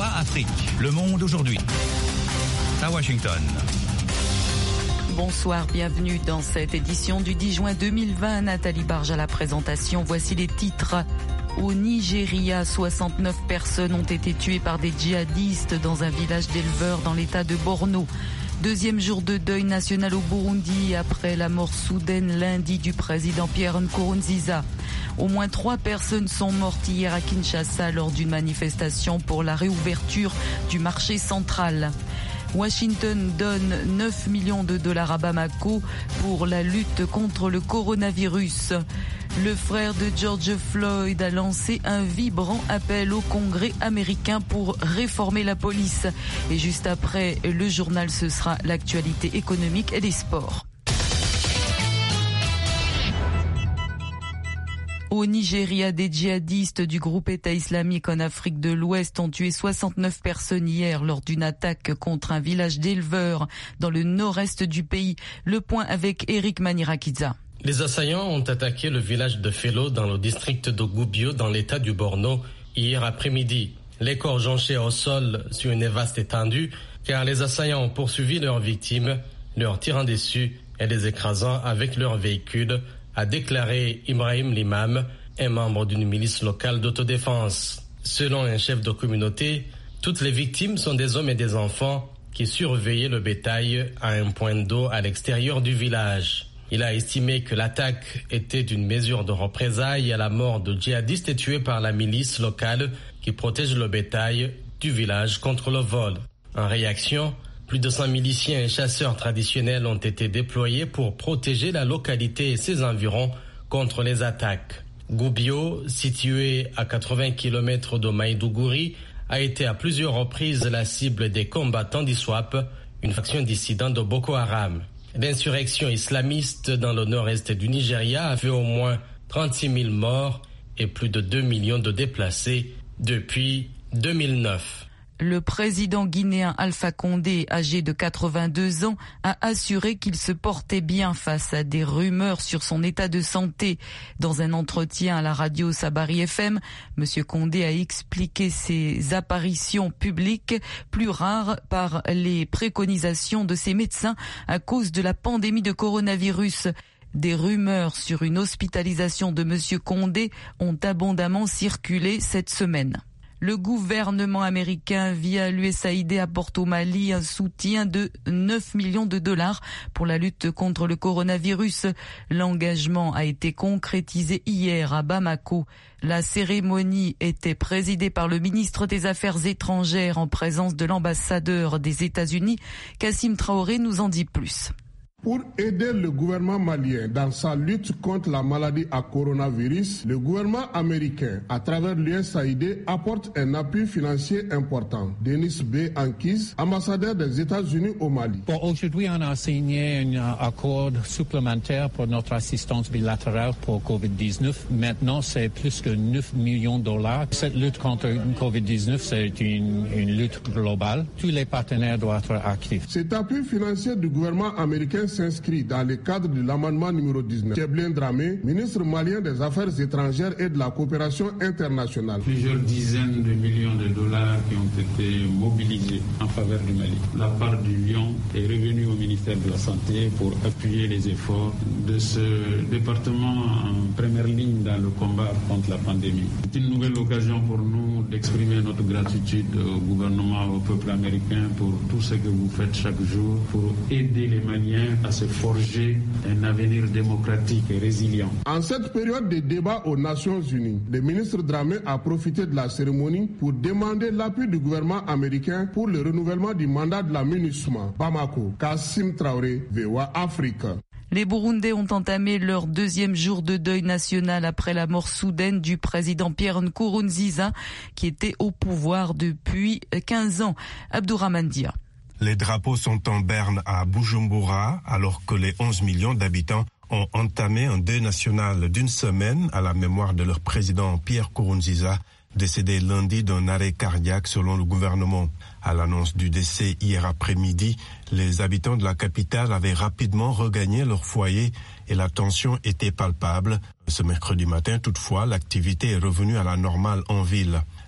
VOA Afrique. Le monde aujourd'hui. À Washington. Bonsoir, bienvenue dans cette édition du 10 juin 2020. Nathalie Barge à la présentation. Voici les titres. Au Nigeria, 69 personnes ont été tuées par des djihadistes dans un village d'éleveurs dans l'état de Borno. Deuxième jour de deuil national au Burundi après la mort soudaine lundi du président Pierre Nkurunziza. Au moins 3 personnes sont mortes hier à Kinshasa lors d'une manifestation pour la réouverture du marché central. Washington donne 9 millions de dollars à Bamako pour la lutte contre le coronavirus. Le frère de George Floyd a lancé un vibrant appel au Congrès américain pour réformer la police. Et juste après le journal, ce sera l'actualité économique et des sports. Au Nigeria, des djihadistes du groupe État islamique en Afrique de l'Ouest ont tué 69 personnes hier lors d'une attaque contre un village d'éleveurs dans le nord-est du pays. Le point avec Eric Manirakiza. Les assaillants ont attaqué le village de Felo dans le district de Gubio dans l'état du Borno hier après-midi. Les corps jonchés au sol sur une vaste étendue car les assaillants ont poursuivi leurs victimes, leur tirant dessus et les écrasant avec leurs véhicules, a déclaré Ibrahim Limam, un membre d'une milice locale d'autodéfense. Selon un chef de communauté, toutes les victimes sont des hommes et des enfants qui surveillaient le bétail à un point d'eau à l'extérieur du village. Il a estimé que l'attaque était une mesure de représailles à la mort de djihadistes tués par la milice locale qui protège le bétail du village contre le vol. En réaction, plus de 100 miliciens et chasseurs traditionnels ont été déployés pour protéger la localité et ses environs contre les attaques. Gubio, situé à 80 km de Maïdougouri, a été à plusieurs reprises la cible des combattants d'ISWAP, une faction dissidente de Boko Haram. L'insurrection islamiste dans le nord-est du Nigeria a fait au moins 36 000 morts et plus de 2 millions de déplacés depuis 2009. Le président guinéen Alpha Condé, âgé de 82 ans, a assuré qu'il se portait bien face à des rumeurs sur son état de santé. Dans un entretien à la radio Sabari FM, M. Condé a expliqué ses apparitions publiques plus rares par les préconisations de ses médecins à cause de la pandémie de coronavirus. Des rumeurs sur une hospitalisation de M. Condé ont abondamment circulé cette semaine. Le gouvernement américain, via l'USAID, apporte au Mali un soutien de 9 millions de dollars pour la lutte contre le coronavirus. L'engagement a été concrétisé hier à Bamako. La cérémonie était présidée par le ministre des Affaires étrangères en présence de l'ambassadeur des États-Unis. Kassim Traoré nous en dit plus. Pour aider le gouvernement malien dans sa lutte contre la maladie à coronavirus, le gouvernement américain, à travers l'USAID, apporte un appui financier important. Denis B. Ankis, ambassadeur des États-Unis au Mali. Bon, aujourd'hui, on a signé un accord supplémentaire pour notre assistance bilatérale pour COVID-19. Maintenant, c'est plus que 9 millions de dollars. Cette lutte contre COVID-19, c'est une lutte globale. Tous les partenaires doivent être actifs. Cet appui financier du gouvernement américain s'inscrit dans le cadre de l'amendement numéro 19. Cheblin Dramé, ministre malien des Affaires étrangères et de la coopération internationale. Plusieurs dizaines de millions de dollars qui ont été mobilisés en faveur du Mali. La part du lion est revenue au ministère de la Santé pour appuyer les efforts de ce département en première ligne dans le combat contre la pandémie. C'est une nouvelle occasion pour nous d'exprimer notre gratitude au gouvernement, au peuple américain pour tout ce que vous faites chaque jour pour aider les Maliens à se forger un avenir démocratique et résilient. En cette période de débat aux Nations Unies, le ministre Dramé a profité de la cérémonie pour demander l'appui du gouvernement américain pour le renouvellement du mandat de la MINUSMA. Bamako, Kassim Traoré, VOA Afrique. Les Burundais ont entamé leur deuxième jour de deuil national après la mort soudaine du président Pierre Nkurunziza, qui était au pouvoir depuis 15 ans. Abdourahmane Dia. Les drapeaux sont en berne à Bujumbura, alors que les 11 millions d'habitants ont entamé un deuil national d'une semaine à la mémoire de leur président Pierre Nkurunziza, décédé lundi d'un arrêt cardiaque selon le gouvernement. À l'annonce du décès hier après-midi, les habitants de la capitale avaient rapidement regagné leur foyer et la tension était palpable. Ce mercredi matin, toutefois, l'activité est revenue à la normale en ville.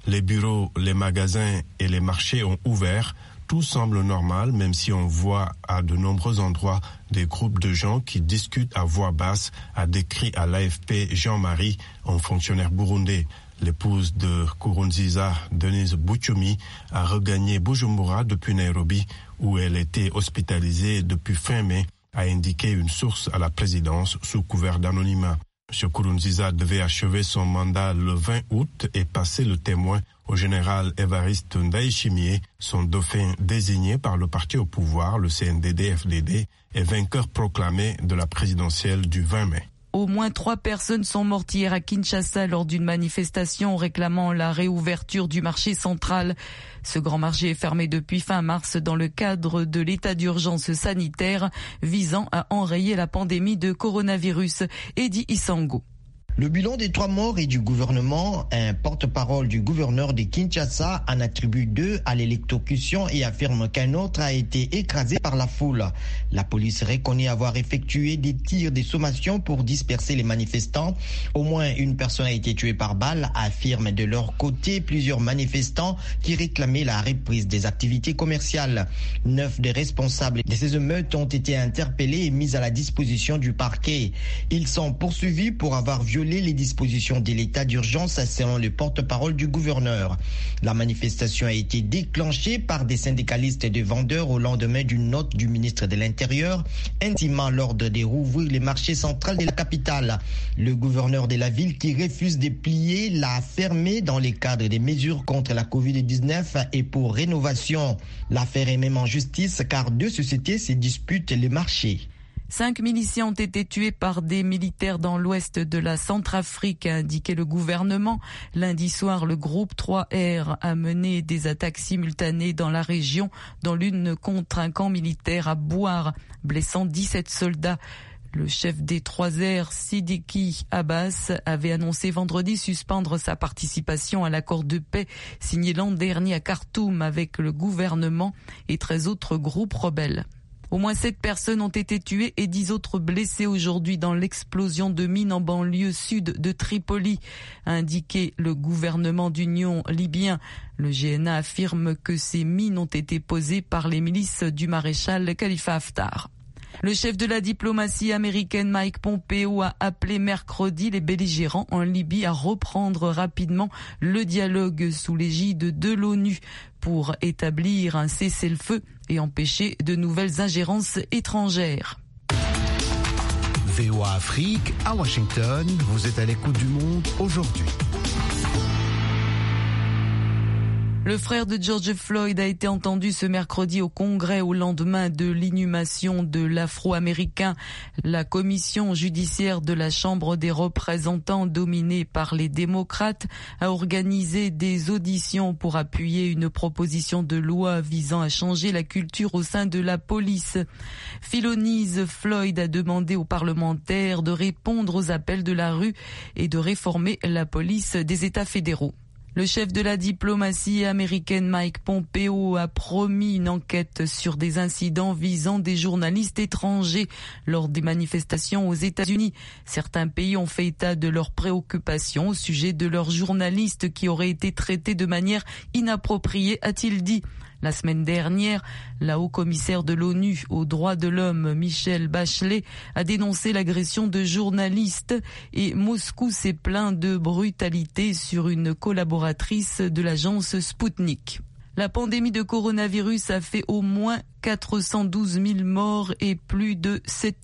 Les bureaux, les magasins et les marchés ont ouvert. Tout semble normal, même si on voit à de nombreux endroits des groupes de gens qui discutent à voix basse, a décrit à l'AFP Jean-Marie, un fonctionnaire burundais. L'épouse de Nkurunziza, Denise Buchumi, a regagné Bujumbura depuis Nairobi, où elle était hospitalisée depuis fin mai, a indiqué une source à la présidence sous couvert d'anonymat. M. Nkurunziza devait achever son mandat le 20 août et passer le témoin au général Évariste Ndayishimiye, son dauphin désigné par le parti au pouvoir, le CNDD-FDD, et vainqueur proclamé de la présidentielle du 20 mai. Au moins 3 personnes sont mortes hier à Kinshasa lors d'une manifestation réclamant la réouverture du marché central. Ce grand marché est fermé depuis fin mars dans le cadre de l'état d'urgence sanitaire visant à enrayer la pandémie de coronavirus. Eddie Isango. Le bilan des 3 morts et du gouvernement, un porte-parole du gouverneur de Kinshasa en attribue 2 à l'électrocution et affirme qu'un autre a été écrasé par la foule. La police reconnaît avoir effectué des tirs de sommation pour disperser les manifestants. Au moins une personne a été tuée par balle, affirment de leur côté plusieurs manifestants qui réclamaient la reprise des activités commerciales. 9 des responsables de ces émeutes ont été interpellés et mis à la disposition du parquet. Ils sont poursuivis pour avoir violé les dispositions de l'état d'urgence selon le porte-parole du gouverneur. La manifestation a été déclenchée par des syndicalistes de vendeurs au lendemain d'une note du ministre de l'Intérieur intimant l'ordre de rouvrir les marchés centraux de la capitale. Le gouverneur de la ville qui refuse de plier l'a fermé dans le cadre des mesures contre la Covid-19 et pour rénovation. L'affaire est même en justice car 2 sociétés se disputent le marché. 5 miliciens ont été tués par des militaires dans l'ouest de la Centrafrique, a indiqué le gouvernement. Lundi soir, le groupe 3R a mené des attaques simultanées dans la région, dont l'une contre un camp militaire à Bouar, blessant 17 soldats. Le chef des 3R, Sidiki Abbas, avait annoncé vendredi suspendre sa participation à l'accord de paix signé l'an dernier à Khartoum avec le gouvernement et 13 autres groupes rebelles. Au moins 7 personnes ont été tuées et 10 autres blessées aujourd'hui dans l'explosion de mines en banlieue sud de Tripoli, a indiqué le gouvernement d'union libyen. Le GNA affirme que ces mines ont été posées par les milices du maréchal Khalifa Haftar. Le chef de la diplomatie américaine Mike Pompeo a appelé mercredi les belligérants en Libye à reprendre rapidement le dialogue sous l'égide de l'ONU pour établir un cessez-le-feu et empêcher de nouvelles ingérences étrangères. VOA Afrique à Washington, vous êtes à l'écoute du monde aujourd'hui. Le frère de George Floyd a été entendu ce mercredi au Congrès au lendemain de l'inhumation de l'Afro-Américain. La commission judiciaire de la Chambre des représentants, dominée par les démocrates, a organisé des auditions pour appuyer une proposition de loi visant à changer la culture au sein de la police. Philonise Floyd a demandé aux parlementaires de répondre aux appels de la rue et de réformer la police des États fédéraux. Le chef de la diplomatie américaine Mike Pompeo a promis une enquête sur des incidents visant des journalistes étrangers lors des manifestations aux États-Unis. Certains pays ont fait état de leurs préoccupations au sujet de leurs journalistes qui auraient été traités de manière inappropriée, a-t-il dit. La semaine dernière, la haut-commissaire de l'ONU aux droits de l'homme, Michelle Bachelet, a dénoncé l'agression de journalistes et Moscou s'est plaint de brutalité sur une collaboratrice de l'agence Sputnik. La pandémie de coronavirus a fait au moins 412 000 morts et plus de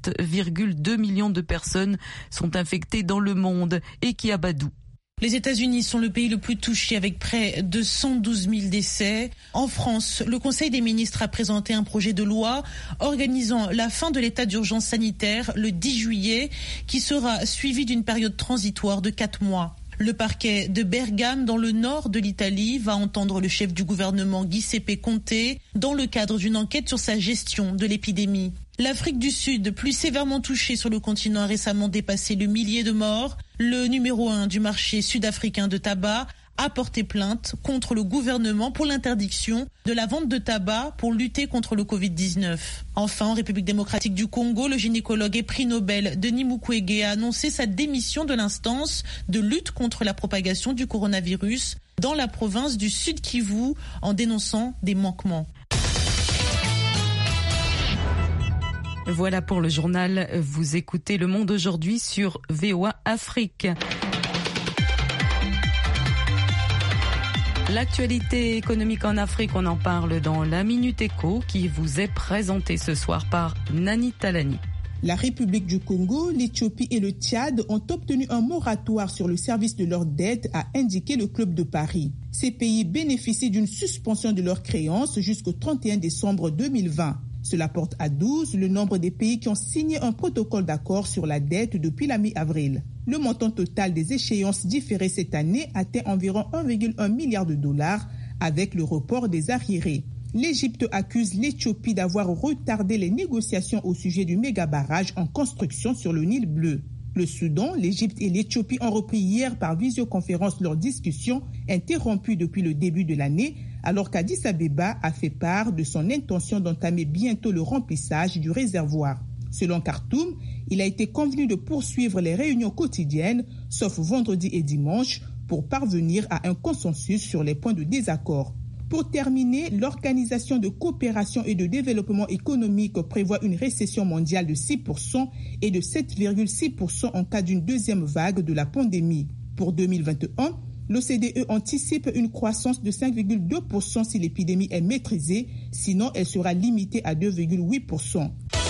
7,2 millions de personnes sont infectées dans le monde. Eki Abadou. Les États-Unis sont le pays le plus touché avec près de 112 000 décès. En France, le Conseil des ministres a présenté un projet de loi organisant la fin de l'état d'urgence sanitaire le 10 juillet qui sera suivi d'une période transitoire de 4 mois. Le parquet de Bergame, dans le nord de l'Italie, va entendre le chef du gouvernement Giuseppe Conte dans le cadre d'une enquête sur sa gestion de l'épidémie. L'Afrique du Sud, plus sévèrement touchée sur le continent, a récemment dépassé le millier de morts. Le numéro 1 du marché sud-africain de tabac a porté plainte contre le gouvernement pour l'interdiction de la vente de tabac pour lutter contre le Covid-19. Enfin, en République démocratique du Congo, le gynécologue et prix Nobel Denis Mukwege a annoncé sa démission de l'instance de lutte contre la propagation du coronavirus dans la province du Sud Kivu en dénonçant des manquements. Voilà pour le journal. Vous écoutez Le Monde aujourd'hui sur VOA Afrique. L'actualité économique en Afrique, on en parle dans la Minute Éco qui vous est présentée ce soir par Nani Talani. La République du Congo, l'Éthiopie et le Tchad ont obtenu un moratoire sur le service de leurs dettes, a indiqué le Club de Paris. Ces pays bénéficient d'une suspension de leurs créances jusqu'au 31 décembre 2020. Cela porte à 12 le nombre des pays qui ont signé un protocole d'accord sur la dette depuis la mi-avril. Le montant total des échéances différées cette année atteint environ 1,1 milliard de dollars avec le report des arriérés. L'Égypte accuse l'Éthiopie d'avoir retardé les négociations au sujet du méga-barrage en construction sur le Nil bleu. Le Soudan, l'Égypte et l'Éthiopie ont repris hier par visioconférence leurs discussions interrompues depuis le début de l'année, alors qu'Addis Abeba a fait part de son intention d'entamer bientôt le remplissage du réservoir. Selon Khartoum, il a été convenu de poursuivre les réunions quotidiennes, sauf vendredi et dimanche, pour parvenir à un consensus sur les points de désaccord. Pour terminer, l'Organisation de coopération et de développement économique prévoit une récession mondiale de 6% et de 7,6% en cas d'une deuxième vague de la pandémie. Pour 2021, l'OCDE anticipe une croissance de 5,2% si l'épidémie est maîtrisée, sinon elle sera limitée à 2,8%.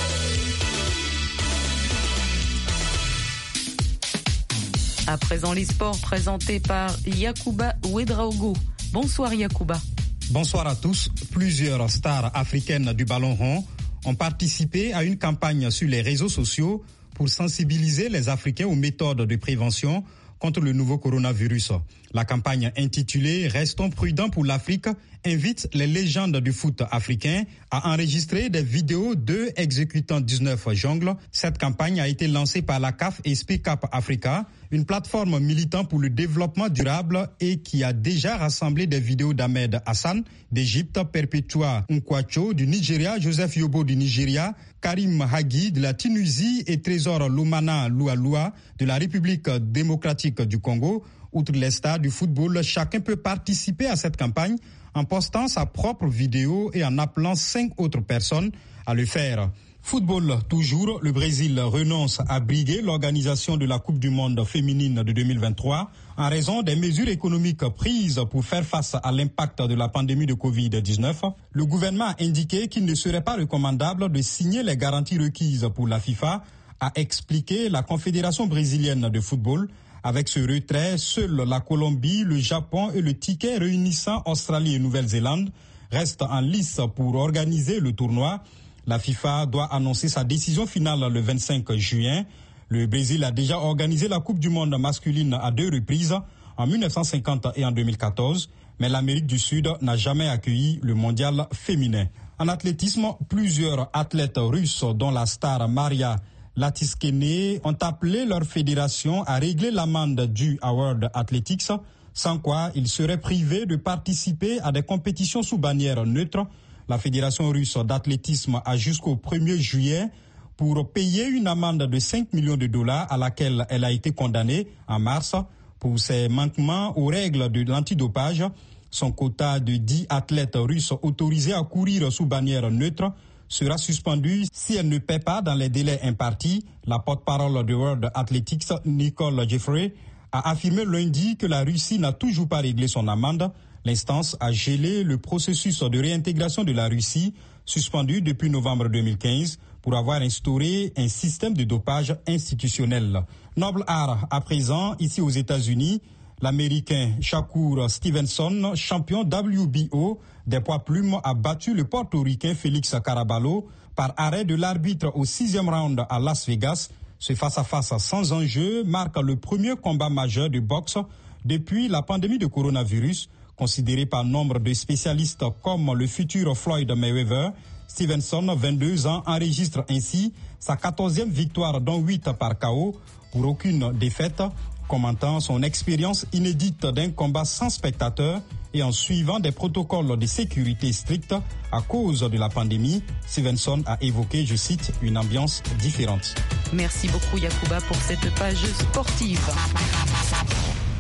À présent, les sports présentés par Yacouba Ouedraogo. Bonsoir Yacouba. Bonsoir à tous. Plusieurs stars africaines du ballon rond ont participé à une campagne sur les réseaux sociaux pour sensibiliser les Africains aux méthodes de prévention contre le nouveau coronavirus. La campagne intitulée « Restons prudents pour l'Afrique » invite les légendes du foot africain à enregistrer des vidéos d'eux exécutant 19 jongles. Cette campagne a été lancée par la CAF et Speak Up Africa, une plateforme militant pour le développement durable et qui a déjà rassemblé des vidéos d'Ahmed Hassan d'Égypte, Perpetua Nkwacho du Nigeria, Joseph Yobo du Nigeria, Karim Hagui de la Tunisie et Trésor Lumana Lualua de la République démocratique du Congo. Outre les stars du football, chacun peut participer à cette campagne en postant sa propre vidéo et en appelant 5 autres personnes à le faire. Football toujours, le Brésil renonce à briguer l'organisation de la Coupe du monde féminine de 2023 en raison des mesures économiques prises pour faire face à l'impact de la pandémie de Covid-19. Le gouvernement a indiqué qu'il ne serait pas recommandable de signer les garanties requises pour la FIFA, a expliqué la Confédération brésilienne de football. Avec ce retrait, seuls la Colombie, le Japon et le ticket réunissant Australie et Nouvelle-Zélande restent en lice pour organiser le tournoi. La FIFA doit annoncer sa décision finale le 25 juin. Le Brésil a déjà organisé la Coupe du monde masculine à 2 reprises, en 1950 et en 2014, mais l'Amérique du Sud n'a jamais accueilli le mondial féminin. En athlétisme, plusieurs athlètes russes, dont la star Maria Latiskene, ont appelé leur fédération à régler l'amende due à World Athletics, sans quoi ils seraient privés de participer à des compétitions sous bannière neutre. La Fédération russe d'athlétisme a jusqu'au 1er juillet pour payer une amende de 5 millions de dollars à laquelle elle a été condamnée en mars pour ses manquements aux règles de l'antidopage. Son quota de 10 athlètes russes autorisés à courir sous bannière neutre sera suspendu si elle ne paie pas dans les délais impartis. La porte-parole de World Athletics, Nicole Jeffrey, a affirmé lundi que la Russie n'a toujours pas réglé son amende. L'instance a gelé le processus de réintégration de la Russie, suspendu depuis novembre 2015, pour avoir instauré un système de dopage institutionnel. Noble art à présent, ici aux États-Unis, l'Américain Shakur Stevenson, champion WBO des poids plumes, a battu le Portoricain Félix Caraballo par arrêt de l'arbitre au 6e round à Las Vegas. Ce face-à-face sans enjeu marque le premier combat majeur de boxe depuis la pandémie de coronavirus. Considéré par nombre de spécialistes comme le futur Floyd Mayweather, Stevenson, 22 ans, enregistre ainsi sa 14e victoire, dont 8 par KO, pour aucune défaite. Commentant son expérience inédite d'un combat sans spectateurs et en suivant des protocoles de sécurité stricts à cause de la pandémie, Stevenson a évoqué, je cite, une ambiance différente. Merci beaucoup Yacouba pour cette page sportive.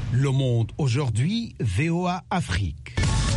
Le Monde aujourd'hui, VOA Afrique.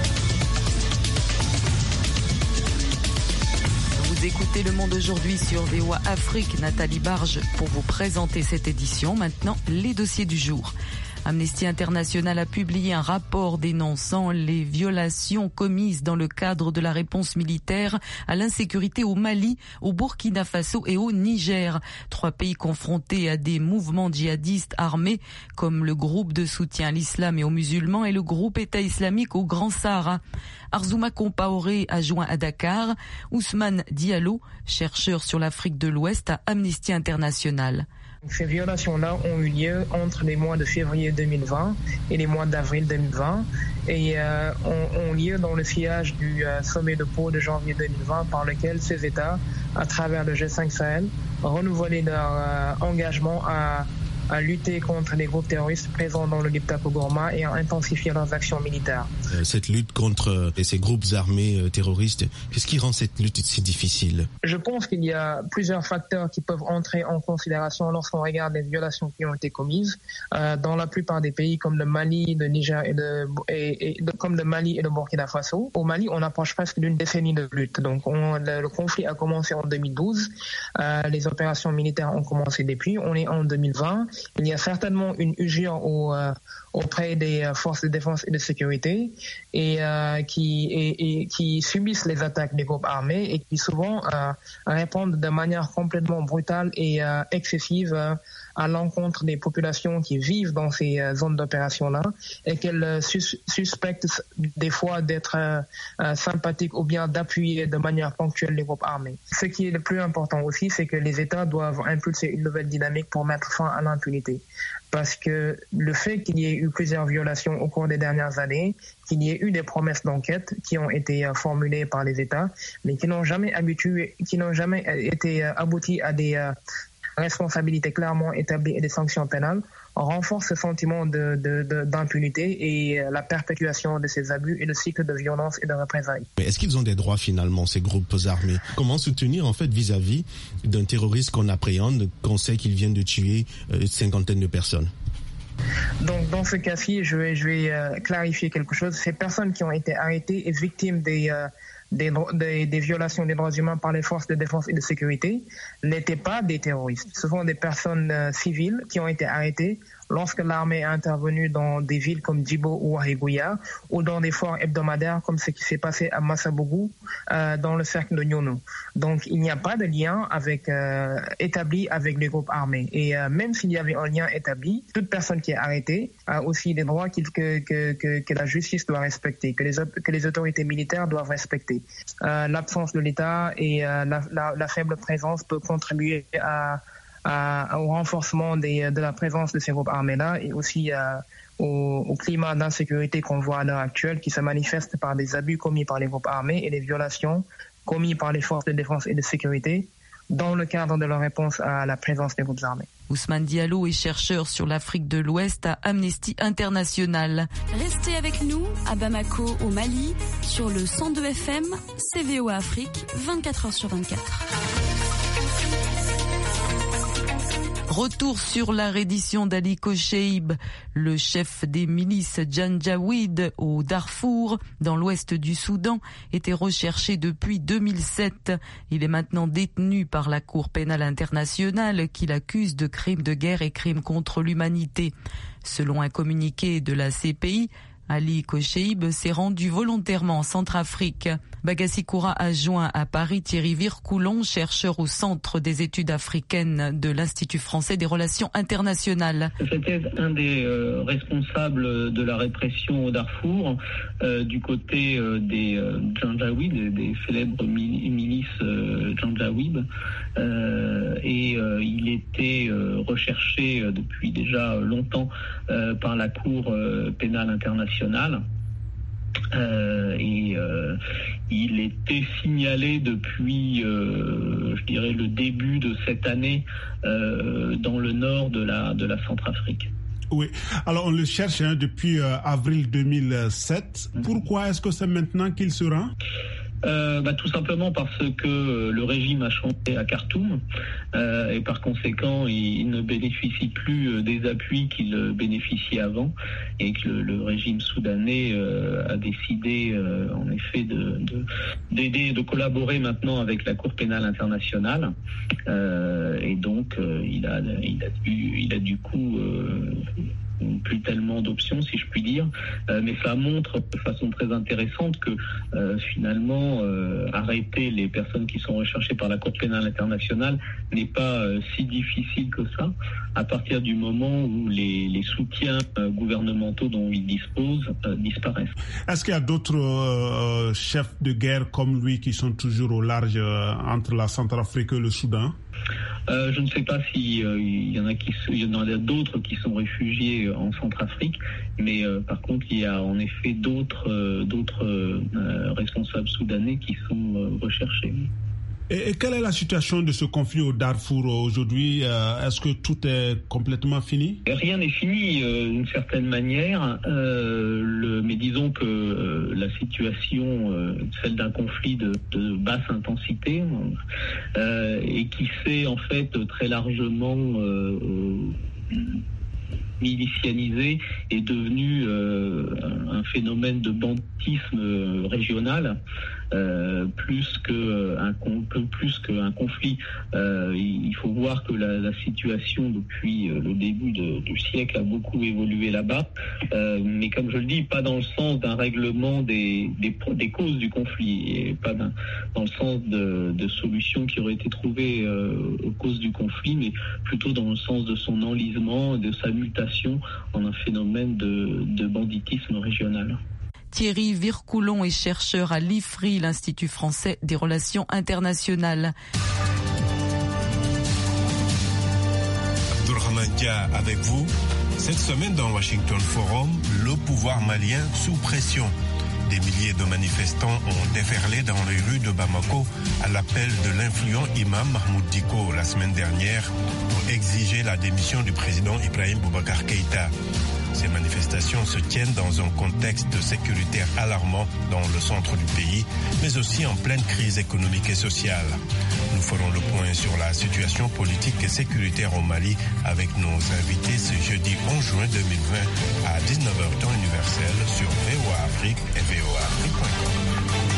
Vous écoutez Le Monde aujourd'hui sur VOA Afrique. Nathalie Barge pour vous présenter cette édition. Maintenant, les dossiers du jour. Amnesty International a publié un rapport dénonçant les violations commises dans le cadre de la réponse militaire à l'insécurité au Mali, au Burkina Faso et au Niger. 3 pays confrontés à des mouvements djihadistes armés comme le groupe de soutien à l'islam et aux musulmans et le groupe État islamique au Grand Sahara. Arzouma Compaoré a joint à Dakar Ousmane Diallo, chercheur sur l'Afrique de l'Ouest à Amnesty International. Ces violations-là ont eu lieu entre les mois de février 2020 et les mois d'avril 2020 et ont lieu dans le sillage du sommet de Pau de janvier 2020 par lequel ces États, à travers le G5 Sahel, renouvelaient leur engagement à lutter contre les groupes terroristes présents dans le Liptako-Gourma et à intensifier leurs actions militaires. Cette lutte contre ces groupes armés terroristes, qu'est-ce qui rend cette lutte si difficile? Je pense qu'il y a plusieurs facteurs qui peuvent entrer en considération lorsqu'on regarde les violations qui ont été commises dans la plupart des pays comme le Mali, le Niger comme le Mali et le Burkina Faso. Au Mali, on approche presque d'une décennie de lutte. Donc, le conflit a commencé en 2012. Les opérations militaires ont commencé depuis. On est en 2020. Il y a certainement une usure auprès des forces de défense et de sécurité et qui subissent les attaques des groupes armés et qui souvent répondent de manière complètement brutale et excessive à l'encontre des populations qui vivent dans ces zones d'opération-là et qu'elles suspectent des fois d'être sympathiques ou bien d'appuyer de manière ponctuelle les groupes armés. Ce qui est le plus important aussi, c'est que les États doivent impulser une nouvelle dynamique pour mettre fin à l'impunité. Parce que le fait qu'il y ait eu plusieurs violations au cours des dernières années, qu'il y ait eu des promesses d'enquête qui ont été formulées par les États, mais qui n'ont jamais été abouties à des responsabilités clairement établies et des sanctions pénales, renforce ce sentiment d'impunité et la perpétuation de ces abus et le cycle de violence et de représailles. Mais est-ce qu'ils ont des droits finalement, ces groupes armés? Comment se tenir en fait vis-à-vis d'un terroriste qu'on appréhende, qu'on sait qu'il vient de tuer une cinquantaine de personnes? Donc dans ce cas-ci, je vais clarifier quelque chose. Ces personnes qui ont été arrêtées et victimes des violations des droits humains par les forces de défense et de sécurité n'étaient pas des terroristes. Ce sont des personnes civiles qui ont été arrêtées lorsque l'armée est intervenue dans des villes comme Djibo ou Wahigouya ou dans des foires hebdomadaires comme ce qui s'est passé à Massabougou dans le cercle de Nyono. Donc il n'y a pas de lien établi avec les groupes armés. Et même s'il y avait un lien établi, toute personne qui est arrêtée a aussi des droits que la justice doit respecter, que les autorités militaires doivent respecter. L'absence de l'État et la faible présence peut contribuer au renforcement de la présence de ces groupes armés-là et aussi au climat d'insécurité qu'on voit à l'heure actuelle qui se manifeste par des abus commis par les groupes armés et des violations commis par les forces de défense et de sécurité dans le cadre de leur réponse à la présence des groupes armés. Ousmane Diallo est chercheur sur l'Afrique de l'Ouest à Amnesty International. Restez avec nous à Bamako au Mali sur le 102 FM, VOA Afrique, 24h sur 24. Retour sur la reddition d'Ali Kocheib, le chef des milices Janjaweed au Darfour, dans l'ouest du Soudan, était recherché depuis 2007. Il est maintenant détenu par la Cour pénale internationale qui l'accuse de crimes de guerre et crimes contre l'humanité. Selon un communiqué de la CPI, Ali Kocheib s'est rendu volontairement en Centrafrique. Bagassi Koura a joint à Paris Thierry Vircoulon, chercheur au Centre des études africaines de l'Institut français des relations internationales. C'était un des responsables de la répression au Darfour du côté des Janjaweed, des célèbres milices Janjaweed. Et il était recherché depuis déjà longtemps par la Cour pénale internationale. Il était signalé depuis, je dirais, le début de cette année dans le nord de la Centrafrique. Oui, alors on le cherche depuis avril 2007. Pourquoi est-ce que c'est maintenant qu'il se rend ? Tout simplement parce que le régime a changé à Khartoum et par conséquent il ne bénéficie plus des appuis qu'il bénéficiait avant et que le régime soudanais a décidé en effet d'aider, de collaborer maintenant avec la Cour pénale internationale et donc il a du coup plus tellement d'options, si je puis dire, mais ça montre de façon très intéressante que finalement arrêter les personnes qui sont recherchées par la Cour pénale internationale n'est pas si difficile que ça, à partir du moment où les soutiens gouvernementaux dont ils disposent disparaissent. Est-ce qu'il y a d'autres chefs de guerre comme lui qui sont toujours au large entre la Centrafrique et le Soudan? Je ne sais pas s'il y en a d'autres qui sont réfugiés en Centrafrique, mais par contre il y a en effet d'autres responsables soudanais qui sont recherchés. Et quelle est la situation de ce conflit au Darfour aujourd'hui? Est-ce que tout est complètement fini? Rien n'est fini d'une certaine manière, mais disons que la situation, celle d'un conflit de basse intensité, et qui s'est en fait très largement milicianisé, est devenu un phénomène de banditisme régional. Plus qu'un conflit. Il faut voir que la situation depuis le début du siècle a beaucoup évolué là-bas, mais comme je le dis, pas dans le sens d'un règlement des causes du conflit, et pas dans le sens de solutions qui auraient été trouvées aux causes du conflit, mais plutôt dans le sens de son enlisement, de sa mutation en un phénomène de banditisme régional. Thierry Vircoulon est chercheur à l'IFRI, l'Institut français des relations internationales. Abdulrahman Dia avec vous. Cette semaine dans Washington Forum, le pouvoir malien sous pression. Des milliers de manifestants ont déferlé dans les rues de Bamako à l'appel de l'influent imam Mahmoud Dicko la semaine dernière pour exiger la démission du président Ibrahim Boubacar Keïta. Ces manifestations se tiennent dans un contexte sécuritaire alarmant dans le centre du pays, mais aussi en pleine crise économique et sociale. Nous ferons le point sur la situation politique et sécuritaire au Mali avec nos invités ce jeudi 11 juin 2020 à 19h temps universel sur VOA Afrique et voaafrique.com.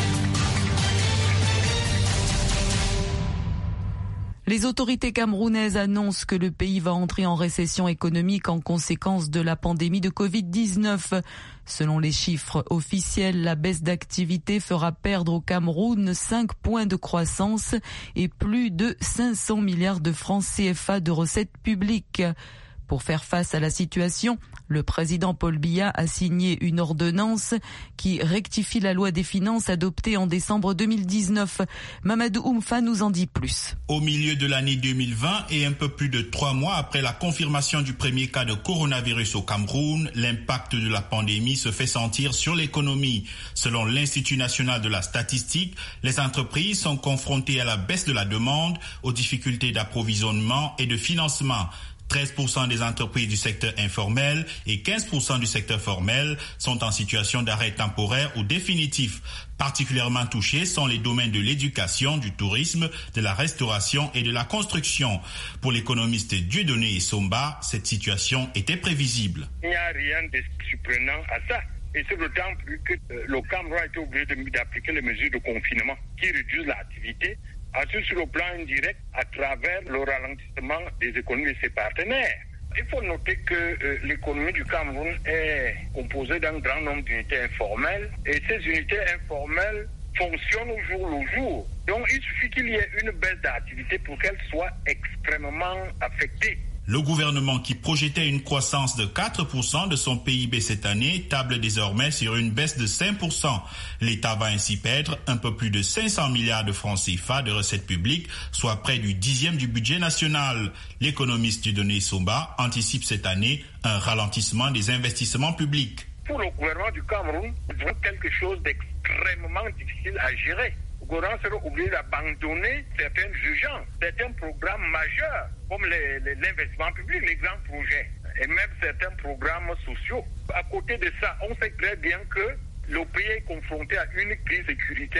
Les autorités camerounaises annoncent que le pays va entrer en récession économique en conséquence de la pandémie de Covid-19. Selon les chiffres officiels, la baisse d'activité fera perdre au Cameroun 5 points de croissance et plus de 500 milliards de francs CFA de recettes publiques. Pour faire face à la situation, le président Paul Biya a signé une ordonnance qui rectifie la loi des finances adoptée en décembre 2019. Mamadou Oumfa nous en dit plus. Au milieu de l'année 2020 et un peu plus de 3 mois après la confirmation du premier cas de coronavirus au Cameroun, l'impact de la pandémie se fait sentir sur l'économie. Selon l'Institut national de la statistique, les entreprises sont confrontées à la baisse de la demande, aux difficultés d'approvisionnement et de financement. 13% des entreprises du secteur informel et 15% du secteur formel sont en situation d'arrêt temporaire ou définitif. Particulièrement touchés sont les domaines de l'éducation, du tourisme, de la restauration et de la construction. Pour l'économiste Dieudonné Somba, cette situation était prévisible. Il n'y a rien de surprenant à ça. Et c'est d'autant plus que le Cameroun a été obligé d'appliquer les mesures de confinement qui réduisent l'activité. Ensuite, sur le plan indirect, à travers le ralentissement des économies de ses partenaires. Il faut noter que l'économie du Cameroun est composée d'un grand nombre d'unités informelles et ces unités informelles fonctionnent au jour le jour. Donc, il suffit qu'il y ait une baisse d'activité pour qu'elles soient extrêmement affectées. Le gouvernement qui projetait une croissance de 4% de son PIB cette année table désormais sur une baisse de 5%. L'État va ainsi perdre un peu plus de 500 milliards de francs CFA de recettes publiques, soit près du 10e du budget national. L'économiste Dieudonné Somba anticipe cette année un ralentissement des investissements publics. Pour le gouvernement du Cameroun, c'est quelque chose d'extrêmement difficile à gérer. Le gouvernement sera obligé d'abandonner certaines urgences, certains programmes majeurs, comme l'investissement public, les grands projets, et même certains programmes sociaux. À côté de ça, on sait très bien que le pays est confronté à une crise sécuritaire très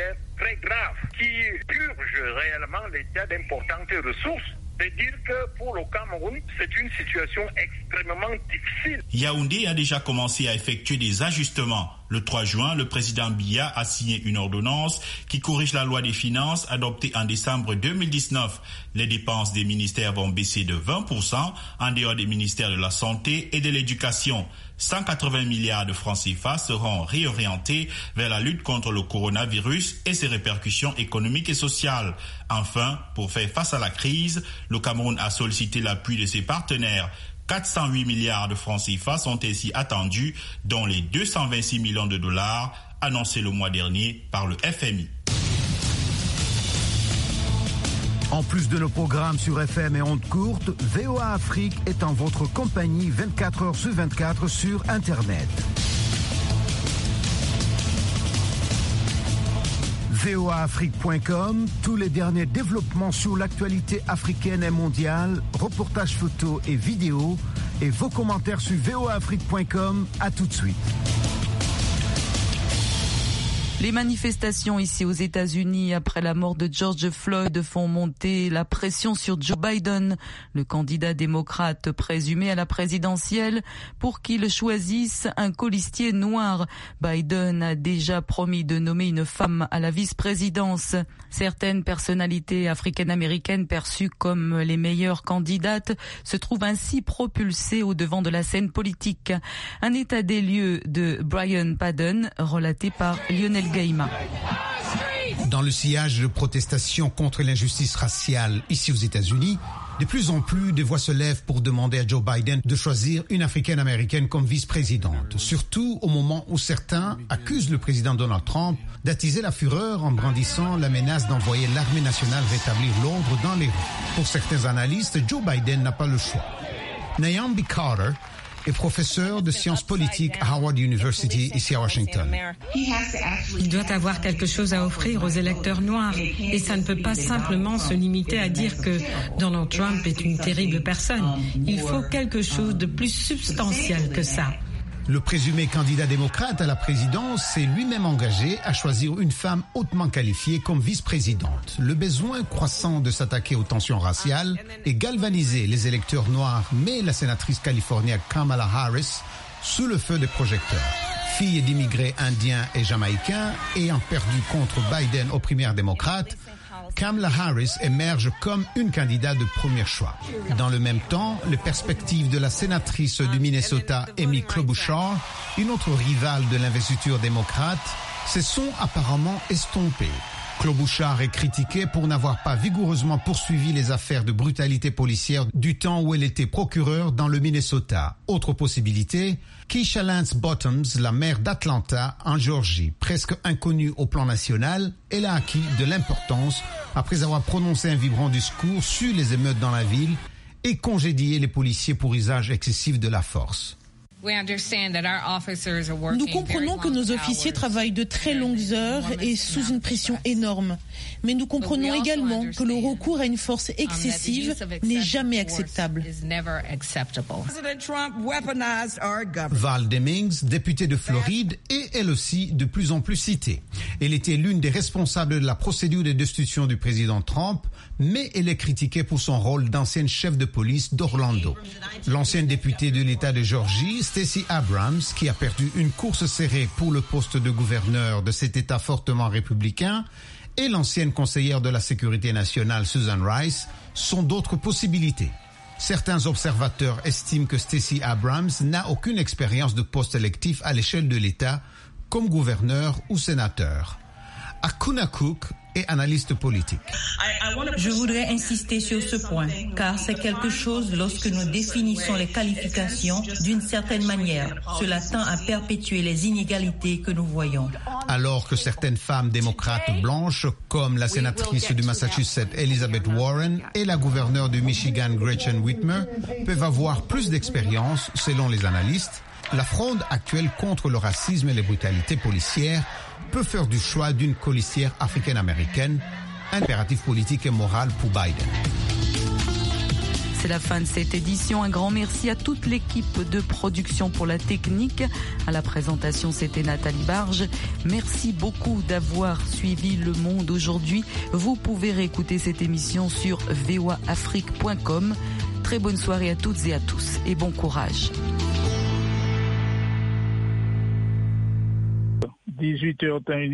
très grave qui purge réellement l'État d'importantes ressources. C'est dire que pour le Cameroun, c'est une situation extrêmement difficile. Yaoundé a déjà commencé à effectuer des ajustements. Le 3 juin, le président Biya a signé une ordonnance qui corrige la loi des finances adoptée en décembre 2019. Les dépenses des ministères vont baisser de 20% en dehors des ministères de la Santé et de l'Éducation. 180 milliards de francs CFA seront réorientés vers la lutte contre le coronavirus et ses répercussions économiques et sociales. Enfin, pour faire face à la crise, le Cameroun a sollicité l'appui de ses partenaires. 408 milliards de francs CFA sont ainsi attendus, dont les 226 millions de dollars annoncés le mois dernier par le FMI. En plus de nos programmes sur FM et ondes courtes, VOA Afrique est en votre compagnie 24 heures sur 24 sur Internet. voaafrique.com, tous les derniers développements sur l'actualité africaine et mondiale, reportages photos et vidéos, et vos commentaires sur voaafrique.com. À tout de suite. Les manifestations ici aux États-Unis après la mort de George Floyd font monter la pression sur Joe Biden, le candidat démocrate présumé à la présidentielle, pour qu'il choisisse un colistier noir. Biden a déjà promis de nommer une femme à la vice-présidence. Certaines personnalités africaines-américaines perçues comme les meilleures candidates se trouvent ainsi propulsées au devant de la scène politique. Un état des lieux de Brian Padden, relaté par Lionel Gaïma. Dans le sillage de protestations contre l'injustice raciale ici aux États-Unis, de plus en plus de voix se lèvent pour demander à Joe Biden de choisir une africaine-américaine comme vice-présidente, surtout au moment où certains accusent le président Donald Trump d'attiser la fureur en brandissant la menace d'envoyer l'armée nationale rétablir l'ordre dans les rues. Pour certains analystes, Joe Biden n'a pas le choix. Nyambi Carter est professeur de sciences politiques à Howard University ici à Washington. Il doit avoir quelque chose à offrir aux électeurs noirs et ça ne peut pas simplement se limiter à dire que Donald Trump est une terrible personne. Il faut quelque chose de plus substantiel que ça. Le présumé candidat démocrate à la présidence s'est lui-même engagé à choisir une femme hautement qualifiée comme vice-présidente. Le besoin croissant de s'attaquer aux tensions raciales et galvaniser les électeurs noirs met la sénatrice californienne Kamala Harris sous le feu des projecteurs. Fille d'immigrés indiens et jamaïcains ayant perdu contre Biden aux primaires démocrates, Kamala Harris émerge comme une candidate de premier choix. Dans le même temps, les perspectives de la sénatrice du Minnesota, Amy Klobuchar, une autre rivale de l'investiture démocrate, se sont apparemment estompées. Klobuchar est critiquée pour n'avoir pas vigoureusement poursuivi les affaires de brutalité policière du temps où elle était procureure dans le Minnesota. Autre possibilité, Keisha Lance Bottoms, la maire d'Atlanta, en Géorgie, presque inconnue au plan national, elle a acquis de l'importance après avoir prononcé un vibrant discours sur les émeutes dans la ville et congédié les policiers pour usage excessif de la force. Nous comprenons que nos officiers travaillent de très longues heures et sous une pression énorme. Mais nous comprenons également que le recours à une force excessive n'est jamais acceptable. Val Demings, députée de Floride, est elle aussi de plus en plus citée. Elle était l'une des responsables de la procédure de destitution du président Trump, mais elle est critiquée pour son rôle d'ancienne chef de police d'Orlando. L'ancienne députée de l'État de Géorgie, Stacey Abrams, qui a perdu une course serrée pour le poste de gouverneur de cet État fortement républicain, et l'ancienne conseillère de la sécurité nationale, Susan Rice, sont d'autres possibilités. Certains observateurs estiment que Stacey Abrams n'a aucune expérience de poste électif à l'échelle de l'État, comme gouverneur ou sénateur. Akuna Cook est analyste politique. Je voudrais insister sur ce point, car c'est quelque chose lorsque nous définissons les qualifications d'une certaine manière. Cela tend à perpétuer les inégalités que nous voyons. Alors que certaines femmes démocrates blanches, comme la sénatrice du Massachusetts Elizabeth Warren et la gouverneure du Michigan Gretchen Whitmer, peuvent avoir plus d'expérience, selon les analystes, la fronde actuelle contre le racisme et les brutalités policières peut faire du choix d'une colistière africaine-américaine, impératif politique et moral pour Biden. C'est la fin de cette édition. Un grand merci à toute l'équipe de production pour la technique. À la présentation, c'était Nathalie Barge. Merci beaucoup d'avoir suivi Le Monde aujourd'hui. Vous pouvez réécouter cette émission sur voaafrique.com. Très bonne soirée à toutes et à tous et bon courage. 18h